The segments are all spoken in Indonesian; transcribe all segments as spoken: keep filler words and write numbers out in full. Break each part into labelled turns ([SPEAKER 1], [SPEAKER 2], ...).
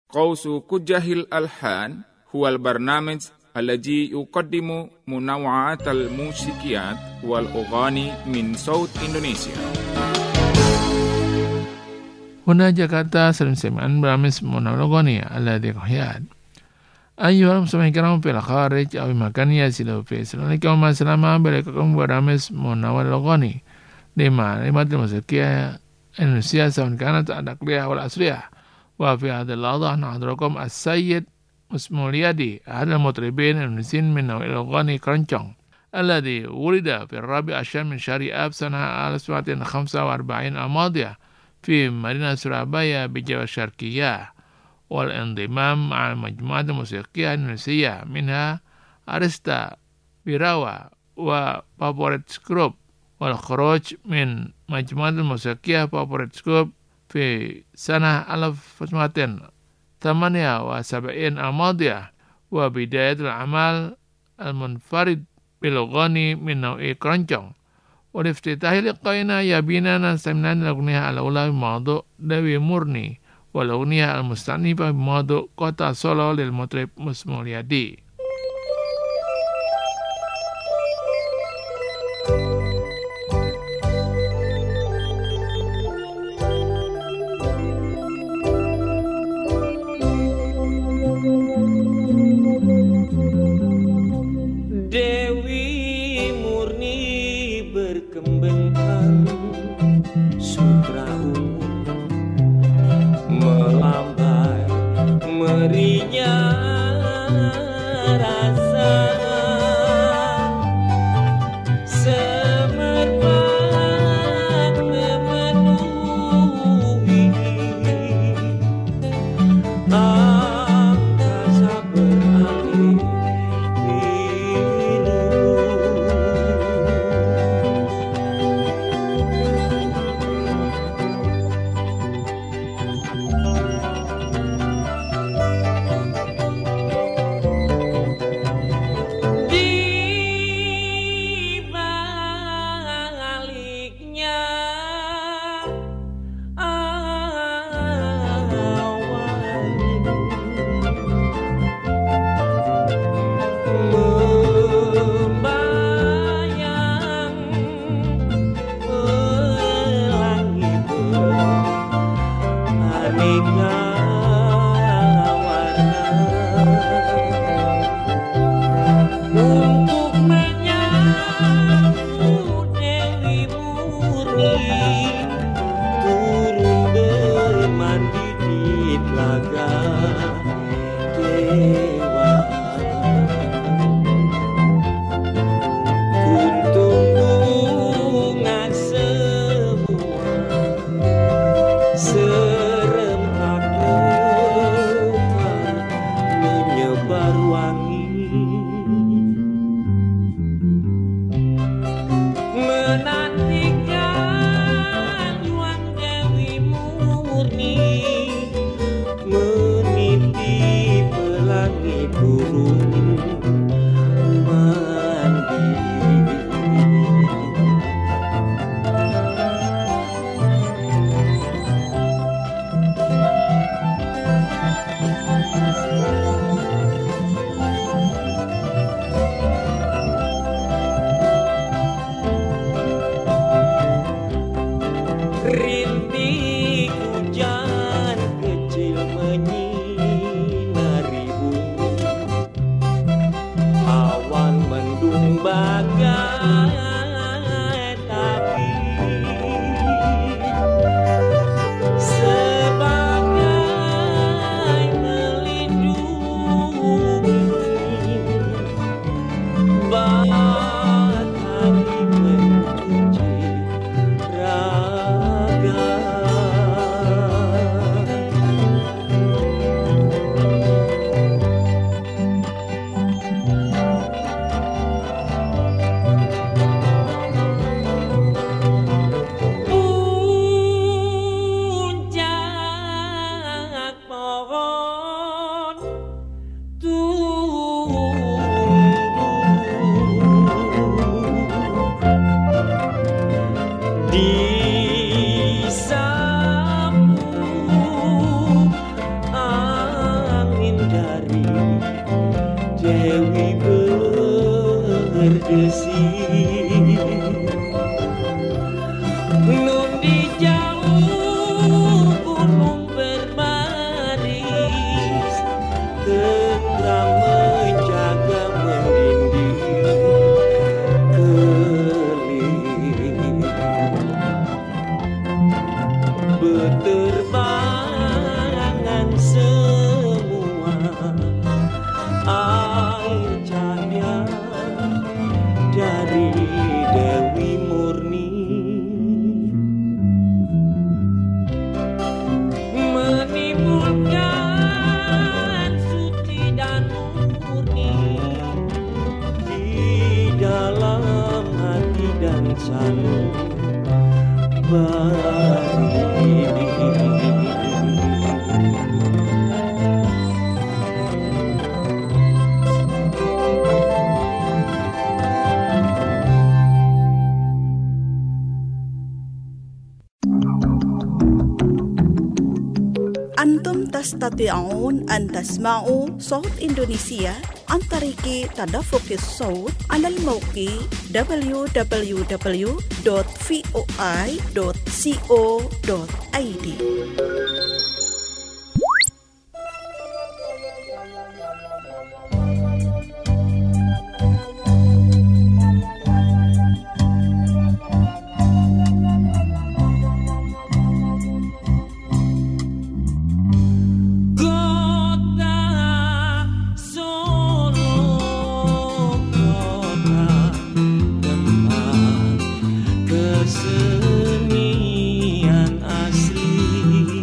[SPEAKER 1] Qawsu Kujahil Alhan huwal barnamij الذي يقدم منوعات الموسيقيات والأغاني من صوت إندونيسيا.
[SPEAKER 2] هنا جاكرتا سلم برامج منوع الأغاني الذي قهيات. أيها المستمعين الكرام في الخارج أو مكان يصلوا فيه، السلام عليكم ورحمة الله وبركاته. برامج منوع الأغاني لما لمات الموسيقى إندونيسيا سواء كانت النقلية أو العصرية. وفي هذا اللحظة نحضركم السيد مسموليادي أحد المطربين المنسين من نوع الأغاني كرنشون الذي ولد في الرابع عشر من شهر آب سنة ألف وتسعمائة وخمسة وأربعين الماضية في مدينة سورابaya بجوا الشرقية، والانضمام مع المجموعة الموسيقية الإندونيسية منها أريستا بيراوا وفابوريتس جروب، والخروج من مجموعة الموسيقية فابوريتس جروب في سنة ألف وتسعمائة ثمانية وسبعين الماضية، وبداية العمل المنفرد بالأغاني من نوع كرنشون. والافتتاح لقائنا يبينا نستمع الأغنية الأولى بموضوع Dewi Murni، والأغنية المستأنفة بموضوع Kota Solo للمطرب مسموليادي.
[SPEAKER 3] berdesir. Nun di jauh burung berbaris, tentram menjaga mendinding keling. Berterbangan semua air cahaya dari Dewi Murni, menimbulkan suci dan murni di dalam hati dan selalu berdiri.
[SPEAKER 4] Antum tastati'un an tasma'u Sawt Indonesia an tariki tadaffuqis sawt 'ala al-mawqi w w w dot voi dot co dot i d.
[SPEAKER 3] Kesenian asli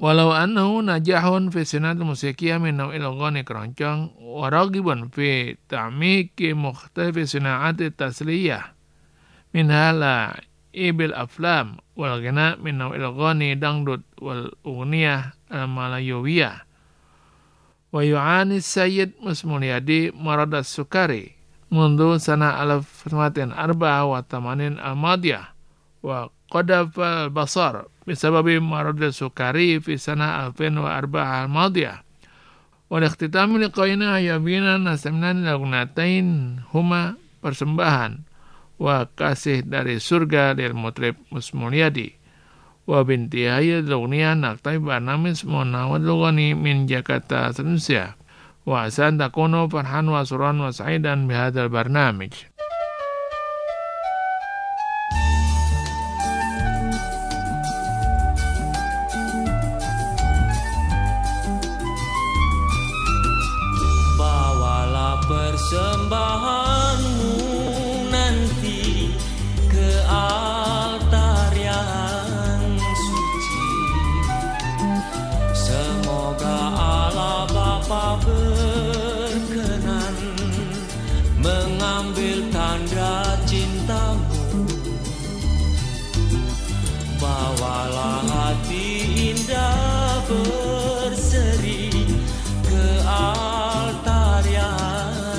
[SPEAKER 2] Walau annahu najahun fi sinatil musiqiyah min naw'il ghani keroncong wa ragibun fi ta'miki mukhtalifi sina'ati tasliyah min hala ibil aflam wal ghina min naw'il ghani dangdut wal ugniyah al-malayawiyah wa yu'ani sayyid musmulyadi maradas sukari mundu sana alaf samatin arba'a wa tamanin al-madiyah wa qadafa al-basar bisababi maradil sukari fi sana alfin wa arba'ah al-madiyah wal ikhtitami liqaina yabina nasamnan lagnatain huma persembahan wa kasih dari surga dari mutrib musmulyadi wa binti hayy al-ughniyah naktai barnamis munawad lughani min Jakarta Indonesia wa asan takunu farhan wa suran wa sa'idan bihadzal barnamij.
[SPEAKER 3] Persembahanmu nanti ke altar yang suci. Semoga Allah Bapa berkenan mengambil tanda cintamu. Bawalah hati indah berseri ke altar yang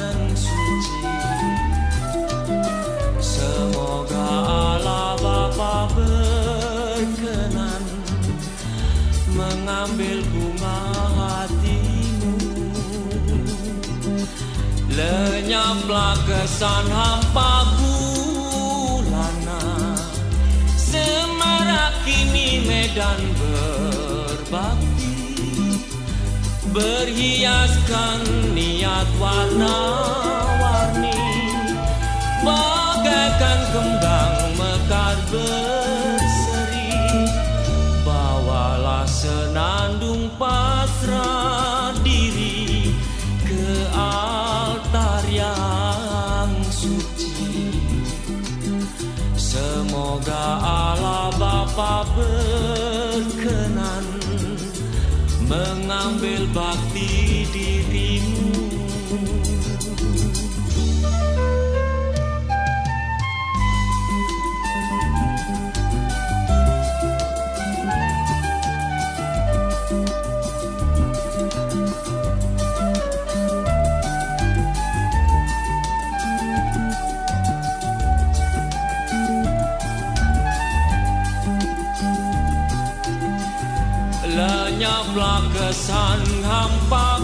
[SPEAKER 3] berkenan mengambil bunga hatimu. Lenyaplah kesan hampa gulana, semarak kini medan berbakti, berhiaskan niat warna-warni, bagaikan kembang mekar berseri. Bawalah senandung pasrah diri ke altar yang suci. Semoga Allah Bapa berkenan mengambil bakti dirimu. Lenyaplah kesan hampa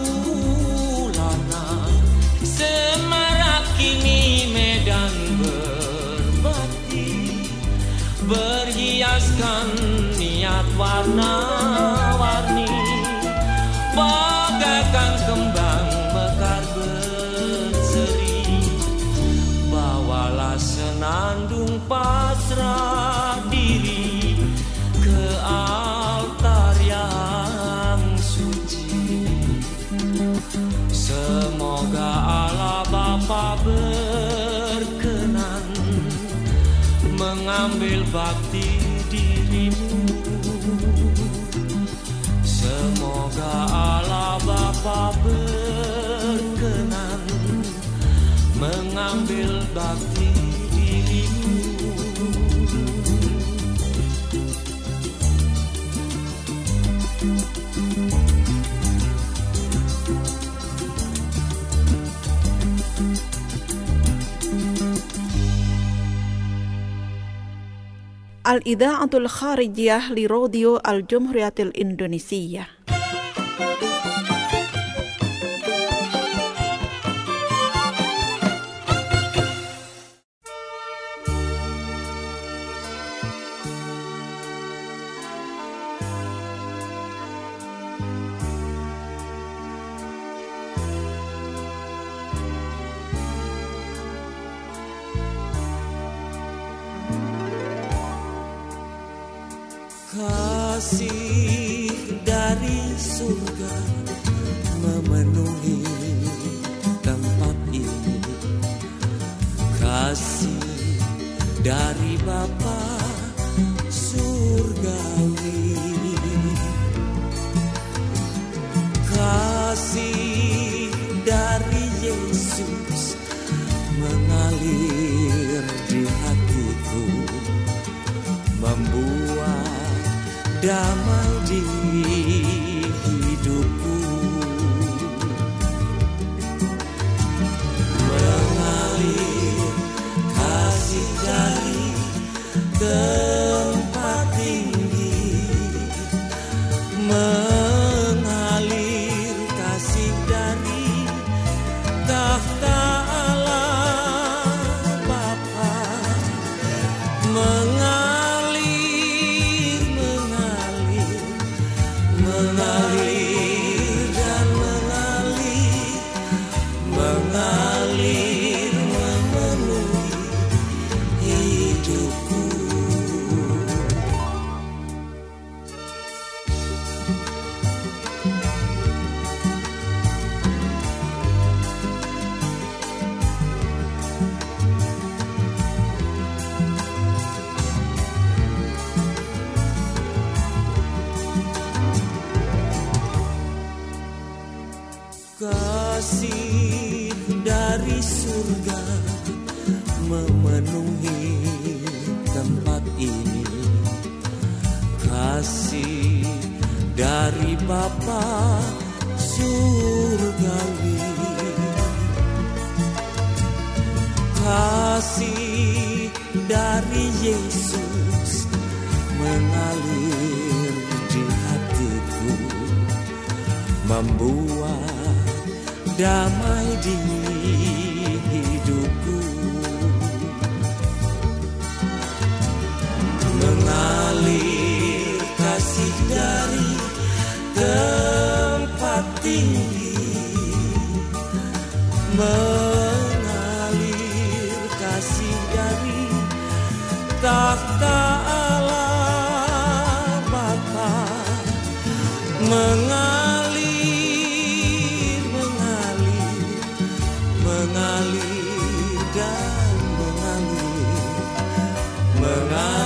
[SPEAKER 3] gulana, semarak kini medan berbakti, berhiaskan niat warna-warni, bagaikan kembang mekar berseri. Bawalah senandung pasrah diri ke altar yang suci. Semoga Allah Bapa berkenan mengambil bakti dirimu. Semoga Allah Bapa berkenan mengambil bakti dirimu.
[SPEAKER 4] Al-Idha'atul Kharijiyah li Radio Al-Jumhuriyatil Indonesia.
[SPEAKER 3] Kasih dari surga memenuhi tempat ini. Kasih dari Bapa surgawi damai di hidupku, mengalir kasih dari tempat tinggi, mengalir kasih dari tahta Allah Bapa, mengalir, mengalir, mengalir dan mengalir, mengalir memenuhi hidupku. Kasih dari surga memenuhi tempat ini, kasih dari Bapa surgawi, kasih dari Yesus mengalir di hatiku, membuat damai di hidupku, mengalir kasih dari tempat tinggi, mengalir kasih dari tahta Allah Bapa, mengalir, mengalir dan mengalir, mengalir.